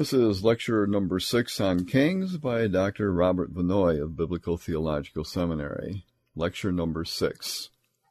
This is lecture number 6 on Kings by Dr. Robert Vanoy of Biblical Theological Seminary. Lecture number 6.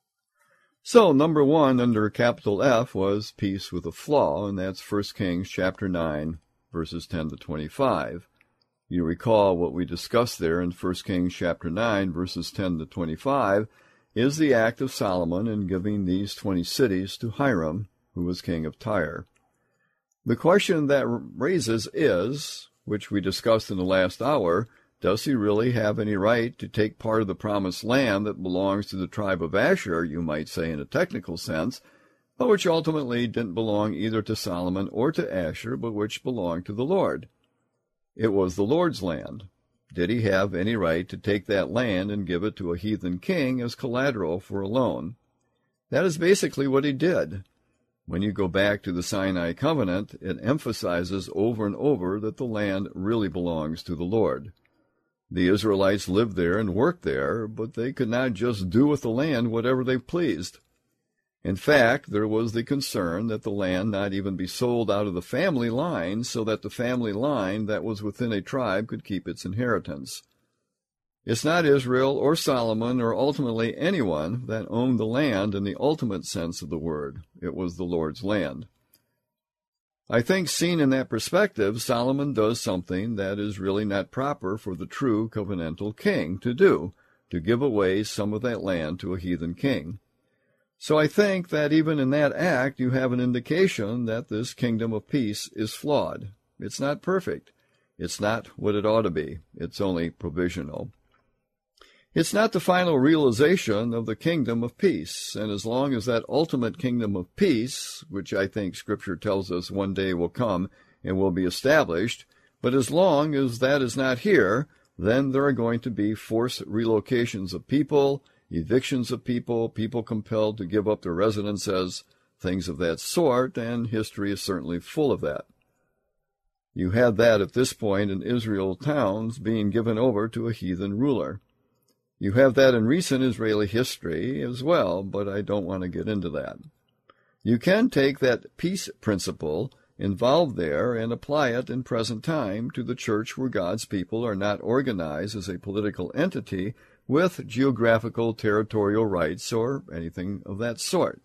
So, number 1 under capital F was peace with a flaw, and that's 1 Kings chapter 9, verses 10 to 25. You recall what we discussed there in 1 Kings chapter 9, verses 10 to 25, is the act of Solomon in giving these 20 cities to Hiram, who was king of Tyre. The question that raises is, which we discussed in the last hour, does he really have any right to take part of the promised land that belongs to the tribe of Asher, you might say in a technical sense, but which ultimately didn't belong either to Solomon or to Asher, but which belonged to the Lord? It was the Lord's land. Did he have any right to take that land and give it to a heathen king as collateral for a loan? That is basically what he did. When you go back to the Sinai covenant, it emphasizes over and over that the land really belongs to the Lord. The Israelites lived there and worked there, but they could not just do with the land whatever they pleased. In fact, there was the concern that the land not even be sold out of the family line so that the family line that was within a tribe could keep its inheritance. It's not Israel or Solomon or ultimately anyone that owned the land in the ultimate sense of the word. It was the Lord's land. I think seen in that perspective, Solomon does something that is really not proper for the true covenantal king to do, to give away some of that land to a heathen king. So I think that even in that act you have an indication that this kingdom of peace is flawed. It's not perfect. It's not what it ought to be. It's only provisional. It's not the final realization of the kingdom of peace, and as long as that ultimate kingdom of peace, which I think Scripture tells us one day will come and will be established, but as long as that is not here, then there are going to be forced relocations of people, evictions of people, people compelled to give up their residences, things of that sort, and history is certainly full of that. You have that at this point in Israel towns being given over to a heathen ruler. You have that in recent Israeli history as well, but I don't want to get into that. You can take that peace principle involved there and apply it in present time to the church where God's people are not organized as a political entity with geographical territorial rights or anything of that sort.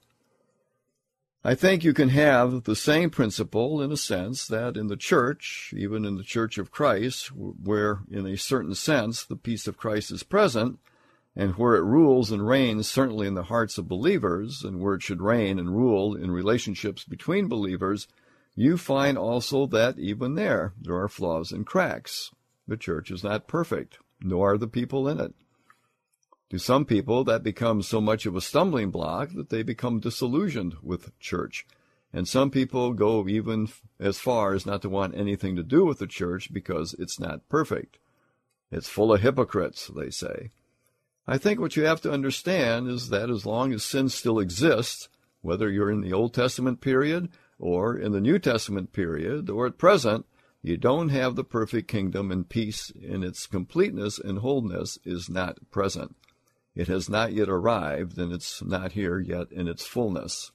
I think you can have the same principle in a sense that in the church, even in the Church of Christ, where in a certain sense the peace of Christ is present, and where it rules and reigns certainly in the hearts of believers, and where it should reign and rule in relationships between believers, you find also that even there are flaws and cracks. The church is not perfect, nor are the people in it. To some people, that becomes so much of a stumbling block that they become disillusioned with church. And some people go even as far as not to want anything to do with the church because it's not perfect. It's full of hypocrites, they say. I think what you have to understand is that as long as sin still exists, whether you're in the Old Testament period or in the New Testament period or at present, you don't have the perfect kingdom, and peace in its completeness and wholeness is not present. It has not yet arrived, and it's not here yet in its fullness.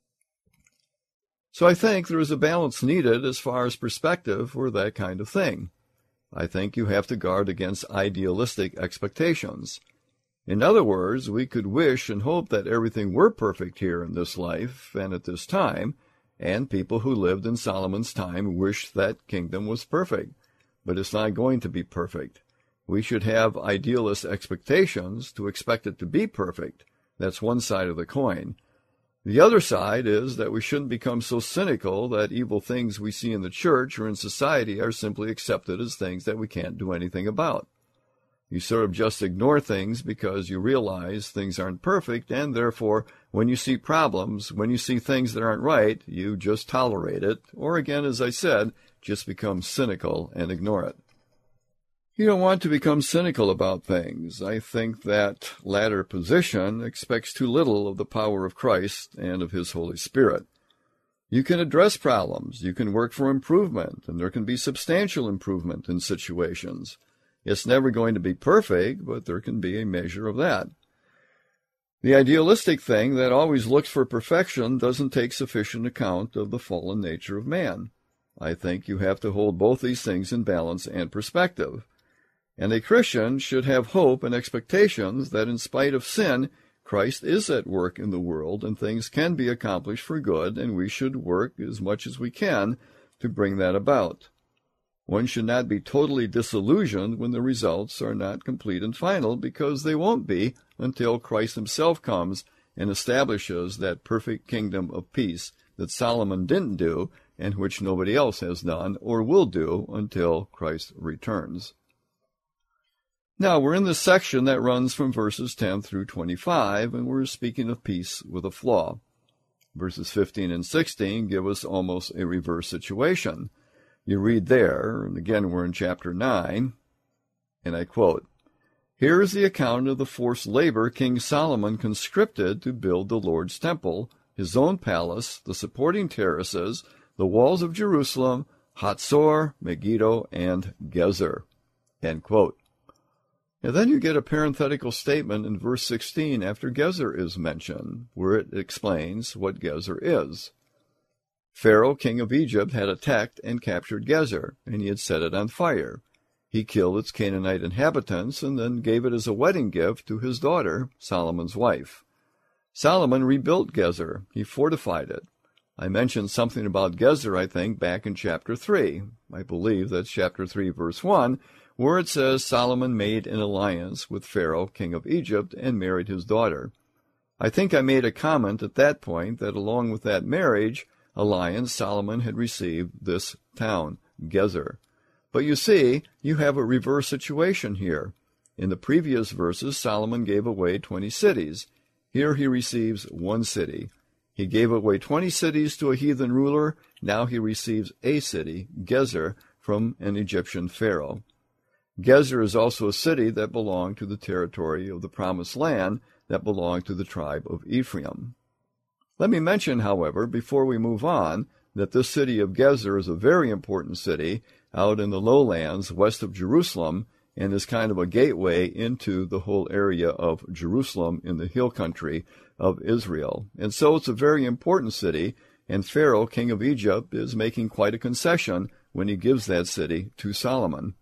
So I think there is a balance needed as far as perspective for that kind of thing. I think you have to guard against idealistic expectations. In other words, we could wish and hope that everything were perfect here in this life and at this time, and people who lived in Solomon's time wished that kingdom was perfect, but it's not going to be perfect. We should have idealist expectations to expect it to be perfect. That's one side of the coin. The other side is that we shouldn't become so cynical that evil things we see in the church or in society are simply accepted as things that we can't do anything about. You sort of just ignore things because you realize things aren't perfect, and therefore, when you see problems, when you see things that aren't right, you just tolerate it, or again, as I said, just become cynical and ignore it. You don't want to become cynical about things. I think that latter position expects too little of the power of Christ and of His Holy Spirit. You can address problems, you can work for improvement, and there can be substantial improvement in situations. It's never going to be perfect, but there can be a measure of that. The idealistic thing that always looks for perfection doesn't take sufficient account of the fallen nature of man. I think you have to hold both these things in balance and perspective. And a Christian should have hope and expectations that in spite of sin, Christ is at work in the world and things can be accomplished for good, and we should work as much as we can to bring that about. One should not be totally disillusioned when the results are not complete and final, because they won't be until Christ himself comes and establishes that perfect kingdom of peace that Solomon didn't do and which nobody else has done or will do until Christ returns. Now, we're in the section that runs from verses 10 through 25, and we're speaking of peace with a flaw. Verses 15 and 16 give us almost a reverse situation. You read there, and again we're in chapter 9, and I quote, "Here is the account of the forced labor King Solomon conscripted to build the Lord's temple, his own palace, the supporting terraces, the walls of Jerusalem, Hatzor, Megiddo, and Gezer." End quote. And then you get a parenthetical statement in verse 16 after Gezer is mentioned, where it explains what Gezer is. Pharaoh, king of Egypt, had attacked and captured Gezer, and he had set it on fire. He killed its Canaanite inhabitants and then gave it as a wedding gift to his daughter, Solomon's wife. Solomon rebuilt Gezer. He fortified it. I mentioned something about Gezer, I think, back in chapter 3. I believe that's chapter 3, verse 1, where it says Solomon made an alliance with Pharaoh, king of Egypt, and married his daughter. I think I made a comment at that point that along with that marriage alliance, Solomon had received this town, Gezer. But you see, you have a reverse situation here. In the previous verses, Solomon gave away 20 cities. Here he receives one city. He gave away 20 cities to a heathen ruler. Now he receives a city, Gezer, from an Egyptian pharaoh. Gezer is also a city that belonged to the territory of the Promised Land that belonged to the tribe of Ephraim. Let me mention, however, before we move on, that this city of Gezer is a very important city out in the lowlands west of Jerusalem and is kind of a gateway into the whole area of Jerusalem in the hill country of Israel. And so it's a very important city, and Pharaoh, king of Egypt, is making quite a concession when he gives that city to Solomon.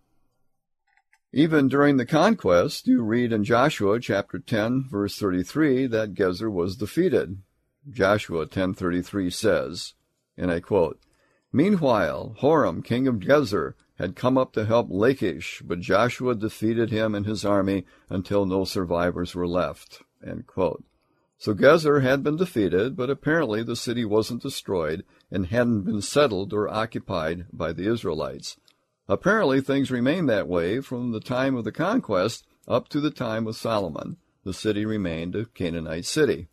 Even during the conquest, you read in Joshua chapter 10, verse 33, that Gezer was defeated. Joshua 10:33 says, and I quote, "Meanwhile, Horam, king of Gezer, had come up to help Lachish, but Joshua defeated him and his army until no survivors were left." End quote. So Gezer had been defeated, but apparently the city wasn't destroyed and hadn't been settled or occupied by the Israelites. Apparently things remained that way from the time of the conquest up to the time of Solomon. The city remained a Canaanite city.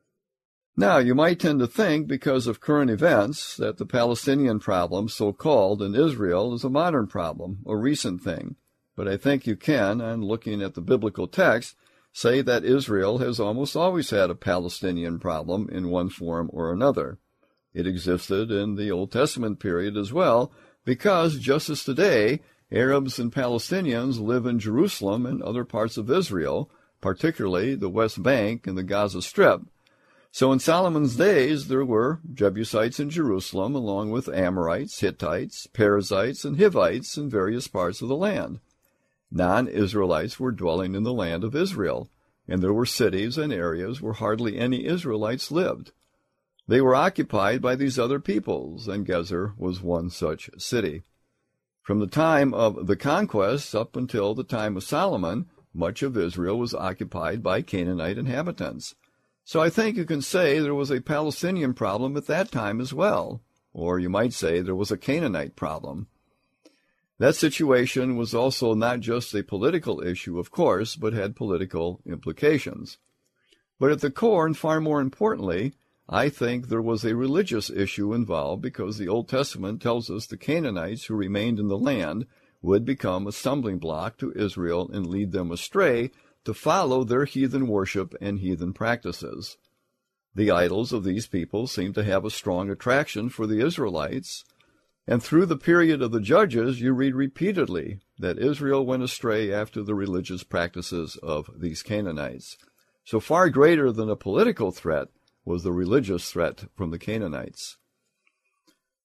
Now, you might tend to think, because of current events, that the Palestinian problem, so-called, in Israel is a modern problem, a recent thing. But I think you can, on looking at the biblical text, say that Israel has almost always had a Palestinian problem in one form or another. It existed in the Old Testament period as well, because just as today, Arabs and Palestinians live in Jerusalem and other parts of Israel, particularly the West Bank and the Gaza Strip. So in Solomon's days, there were Jebusites in Jerusalem, along with Amorites, Hittites, Perizzites, and Hivites in various parts of the land. Non-Israelites were dwelling in the land of Israel, and there were cities and areas where hardly any Israelites lived. They were occupied by these other peoples, and Gezer was one such city. From the time of the conquest up until the time of Solomon, much of Israel was occupied by Canaanite inhabitants. So I think you can say there was a Palestinian problem at that time as well, or you might say there was a Canaanite problem. That situation was also not just a political issue, of course, but had political implications. But at the core, and far more importantly, I think there was a religious issue involved, because the Old Testament tells us the Canaanites who remained in the land would become a stumbling block to Israel and lead them astray to follow their heathen worship and heathen practices. The idols of these people seem to have a strong attraction for the Israelites, and through the period of the Judges you read repeatedly that Israel went astray after the religious practices of these Canaanites. So far greater than a political threat was the religious threat from the Canaanites.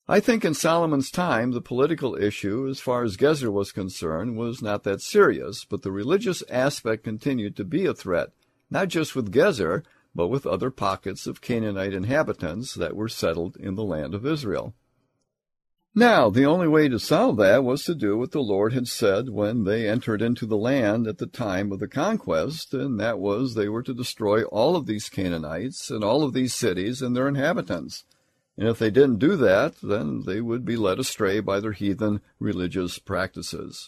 I think in Solomon's time, the political issue, as far as Gezer was concerned, was not that serious, but the religious aspect continued to be a threat, not just with Gezer, but with other pockets of Canaanite inhabitants that were settled in the land of Israel. Now, the only way to solve that was to do what the Lord had said when they entered into the land at the time of the conquest, and that was they were to destroy all of these Canaanites and all of these cities and their inhabitants. And if they didn't do that, then they would be led astray by their heathen religious practices.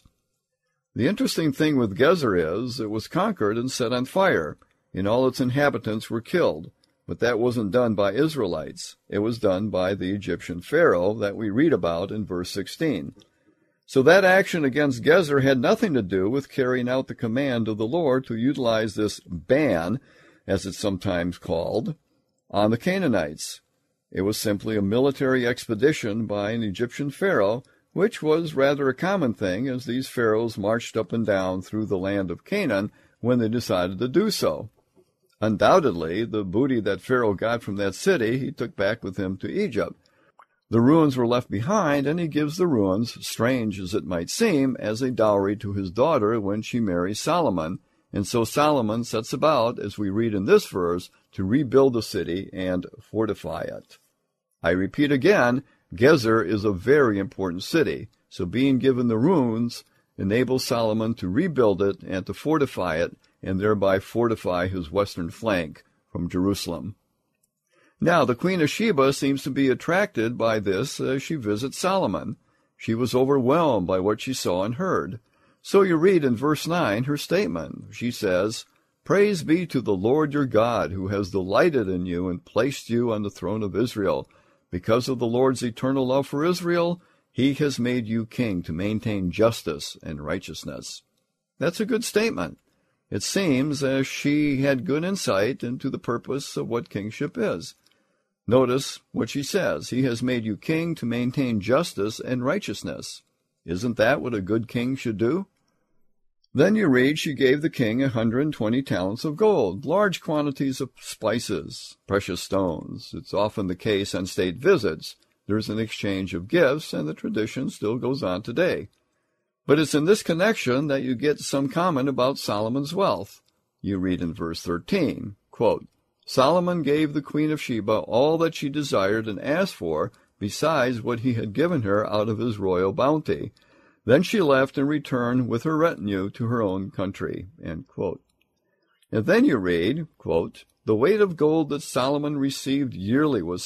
The interesting thing with Gezer is it was conquered and set on fire, and all its inhabitants were killed. But that wasn't done by Israelites. It was done by the Egyptian Pharaoh that we read about in verse 16. So that action against Gezer had nothing to do with carrying out the command of the Lord to utilize this ban, as it's sometimes called, on the Canaanites. It was simply a military expedition by an Egyptian pharaoh, which was rather a common thing as these pharaohs marched up and down through the land of Canaan when they decided to do so. Undoubtedly, the booty that Pharaoh got from that city he took back with him to Egypt. The ruins were left behind, and he gives the ruins, strange as it might seem, as a dowry to his daughter when she marries Solomon. And so Solomon sets about, as we read in this verse, to rebuild the city and fortify it. I repeat again, Gezer is a very important city, so being given the ruins enables Solomon to rebuild it and to fortify it, and thereby fortify his western flank from Jerusalem. Now, the Queen of Sheba seems to be attracted by this as she visits Solomon. She was overwhelmed by what she saw and heard. So you read in verse 9 her statement. She says, "Praise be to the Lord your God, who has delighted in you and placed you on the throne of Israel. Because of the Lord's eternal love for Israel, he has made you king to maintain justice and righteousness." That's a good statement. It seems as she had good insight into the purpose of what kingship is. Notice what she says. He has made you king to maintain justice and righteousness. Isn't that what a good king should do? Then you read she gave the king 120 talents of gold, large quantities of spices, precious stones. It's often the case on state visits. There's an exchange of gifts, and the tradition still goes on today. But it's in this connection that you get some comment about Solomon's wealth. You read in verse 13, quote, "Solomon gave the Queen of Sheba all that she desired and asked for, besides what he had given her out of his royal bounty. Then she left and returned with her retinue to her own country." End quote. And then you read, quote, "The weight of gold that Solomon received yearly was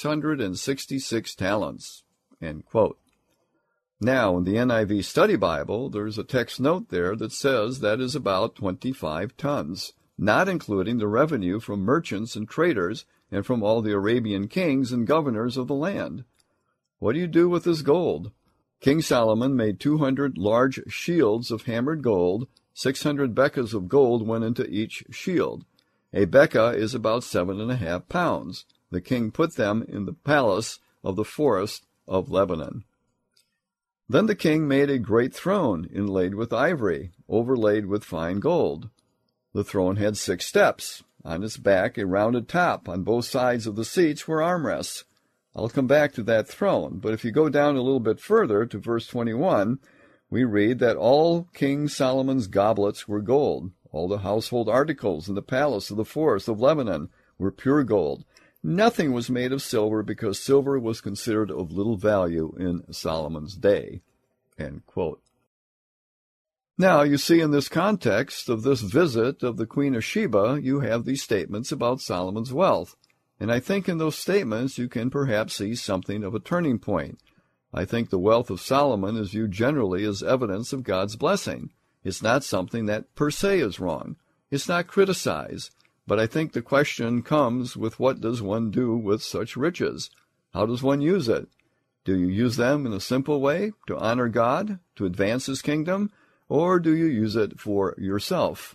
666 talents." End quote. Now, in the NIV Study Bible, there's a text note there that says that is about 25 tons, not including the revenue from merchants and traders and from all the Arabian kings and governors of the land. What do you do with this gold? King Solomon made 200 large shields of hammered gold. 600 bekahs of gold went into each shield. A bekah is about 7.5 pounds. The king put them in the palace of the forest of Lebanon. Then the king made a great throne inlaid with ivory, overlaid with fine gold. The throne had 6 steps. On its back, a rounded top. On both sides of the seats were armrests. I'll come back to that throne, but if you go down a little bit further to verse 21, we read that all King Solomon's goblets were gold. All the household articles in the palace of the forest of Lebanon were pure gold. Nothing was made of silver because silver was considered of little value in Solomon's day. End quote. Now, you see in this context of this visit of the Queen of Sheba, you have these statements about Solomon's wealth. And I think in those statements you can perhaps see something of a turning point. I think the wealth of Solomon is viewed generally as evidence of God's blessing. It's not something that per se is wrong. It's not criticized. But I think the question comes with what does one do with such riches? How does one use it? Do you use them in a simple way, to honor God, to advance His kingdom, or do you use it for yourself?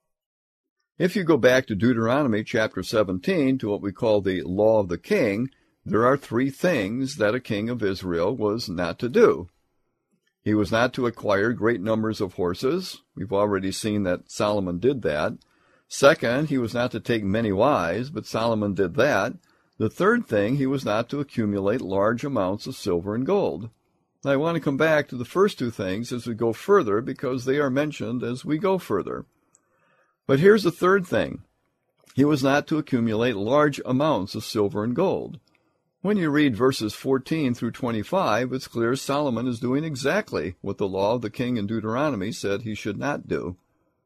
If you go back to Deuteronomy chapter 17, to what we call the law of the king, there are 3 things that a king of Israel was not to do. He was not to acquire great numbers of horses. We've already seen that Solomon did that. Second, he was not to take many wives, but Solomon did that. The third thing, he was not to accumulate large amounts of silver and gold. I want to come back to the first two things as we go further because they are mentioned as we go further. But here's the third thing. He was not to accumulate large amounts of silver and gold. When you read verses 14 through 25, it's clear Solomon is doing exactly what the law of the king in Deuteronomy said he should not do.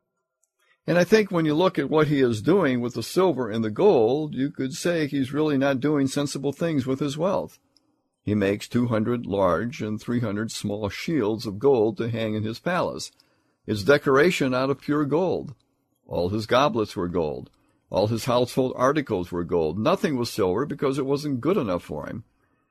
And I think when you look at what he is doing with the silver and the gold, you could say he's really not doing sensible things with his wealth. He makes 200 large and 300 small shields of gold to hang in his palace. It's decoration out of pure gold. All his goblets were gold. All his household articles were gold. Nothing was silver because it wasn't good enough for him.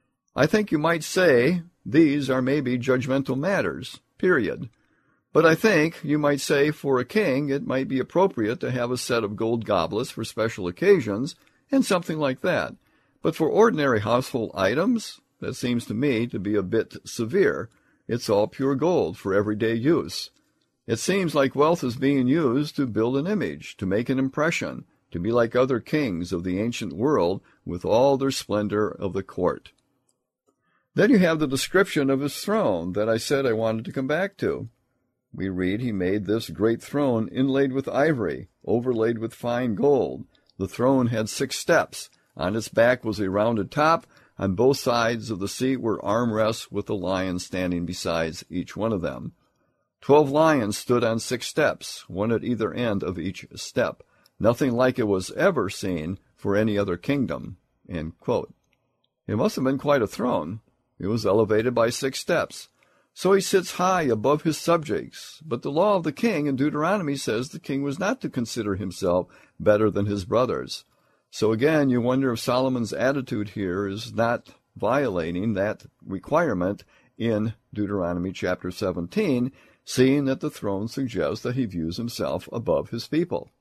I think you might say these are maybe judgmental matters, period. But I think you might say for a king it might be appropriate to have a set of gold goblets for special occasions and something like that. But for ordinary household items, that seems to me to be a bit severe. It's all pure gold for everyday use. It seems like wealth is being used to build an image, to make an impression, to be like other kings of the ancient world with all their splendor of the court. Then you have the description of his throne that I said I wanted to come back to. We read he made this great throne inlaid with ivory, overlaid with fine gold. The throne had 6 steps. On its back was a rounded top. On both sides of the seat were armrests with a lion standing beside each one of them. 12 lions stood on 6 steps, one at either end of each step. Nothing like it was ever seen for any other kingdom." End quote. It must have been quite a throne. It was elevated by 6 steps. So he sits high above his subjects. But the law of the king in Deuteronomy says the king was not to consider himself better than his brothers. So again, you wonder if Solomon's attitude here is not violating that requirement in Deuteronomy chapter 17, seeing that the throne suggests that he views himself above his people.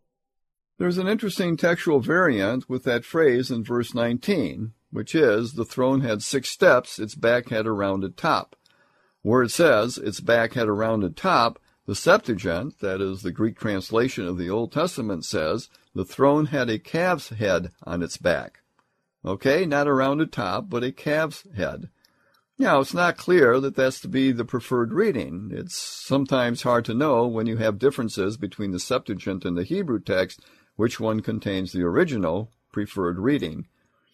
There's an interesting textual variant with that phrase in verse 19, which is, the throne had 6 steps, its back had a rounded top. Where it says its back had a rounded top, the Septuagint, that is the Greek translation of the Old Testament, says the throne had a calf's head on its back. Okay, not a rounded top, but a calf's head. Now, it's not clear that that's to be the preferred reading. It's sometimes hard to know when you have differences between the Septuagint and the Hebrew text which one contains the original preferred reading.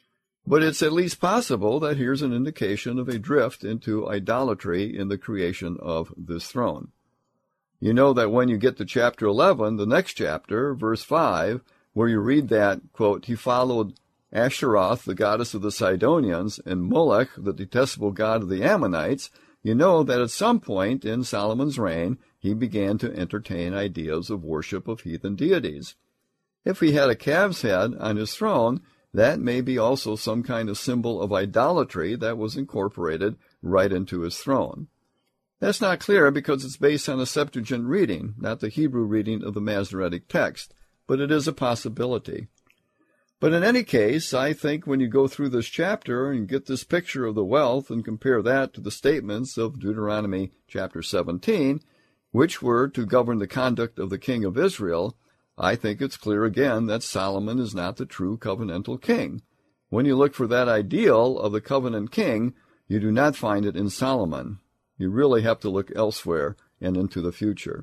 But it's at least possible that here's an indication of a drift into idolatry in the creation of this throne. You know that when you get to chapter 11, the next chapter, verse 5, where you read that, quote, he followed Ashtaroth, the goddess of the Sidonians, and Molech, the detestable god of the Ammonites, you know that at some point in Solomon's reign, he began to entertain ideas of worship of heathen deities. If he had a calf's head on his throne, that may be also some kind of symbol of idolatry that was incorporated right into his throne. That's not clear because it's based on a Septuagint reading, not the Hebrew reading of the Masoretic text, but it is a possibility. But in any case, I think when you go through this chapter and get this picture of the wealth and compare that to the statements of Deuteronomy chapter 17, which were to govern the conduct of the king of Israel, I think it's clear again that Solomon is not the true covenantal king. When you look for that ideal of the covenant king, you do not find it in Solomon. You really have to look elsewhere and into the future.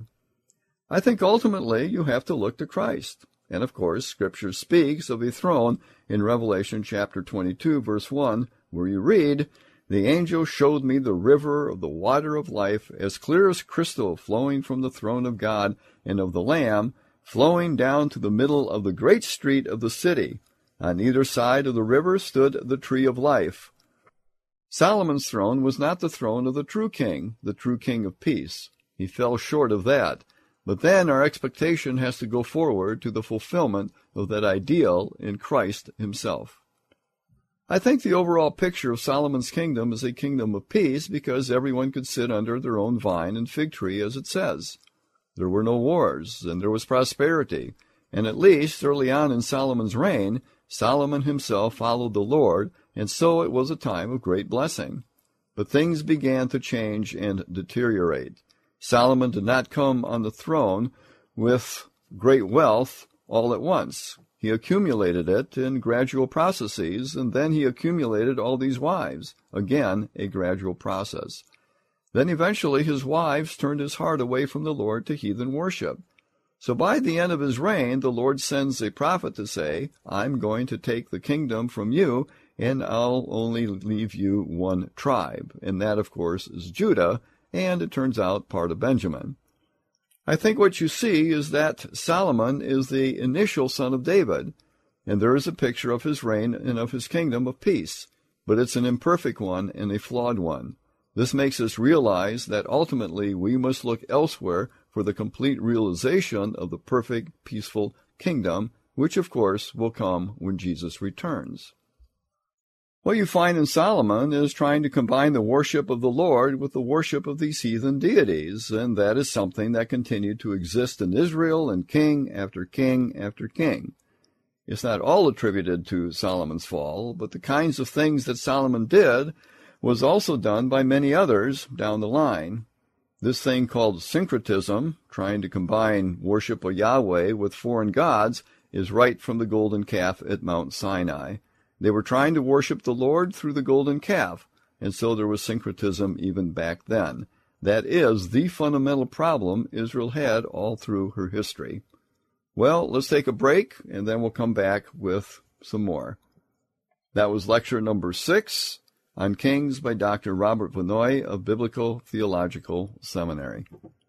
I think ultimately you have to look to Christ. And of course, Scripture speaks of a throne in Revelation chapter 22, verse 1, where you read, "The angel showed me the river of the water of life, as clear as crystal, flowing from the throne of God and of the Lamb, flowing down to the middle of the great street of the city. On either side of the river stood the tree of life." Solomon's throne was not the throne of the true king of peace. He fell short of that. But then our expectation has to go forward to the fulfillment of that ideal in Christ himself. I think the overall picture of Solomon's kingdom is a kingdom of peace because everyone could sit under their own vine and fig tree, as it says. There were no wars, and there was prosperity, and at least early on in Solomon's reign, Solomon himself followed the Lord, and so it was a time of great blessing. But things began to change and deteriorate. Solomon did not come on the throne with great wealth all at once. He accumulated it in gradual processes, and then he accumulated all these wives. Again, a gradual process. Then eventually his wives turned his heart away from the Lord to heathen worship. So by the end of his reign, the Lord sends a prophet to say, I'm going to take the kingdom from you, and I'll only leave you one tribe. And that, of course, is Judah, and it turns out part of Benjamin. I think what you see is that Solomon is the initial son of David, and there is a picture of his reign and of his kingdom of peace, but it's an imperfect one and a flawed one. This makes us realize that ultimately we must look elsewhere for the complete realization of the perfect, peaceful kingdom, which of course will come when Jesus returns. What you find in Solomon is trying to combine the worship of the Lord with the worship of these heathen deities, and that is something that continued to exist in Israel and king after king after king. It's not all attributed to Solomon's fall, but the kinds of things that Solomon did was also done by many others down the line. This thing called syncretism, trying to combine worship of Yahweh with foreign gods, is right from the golden calf at Mount Sinai. They were trying to worship the Lord through the golden calf, and so there was syncretism even back then. That is the fundamental problem Israel had all through her history. Well, let's take a break, and then we'll come back with some more. That was lecture number 6 on Kings by Dr. Robert Vannoy of Biblical Theological Seminary.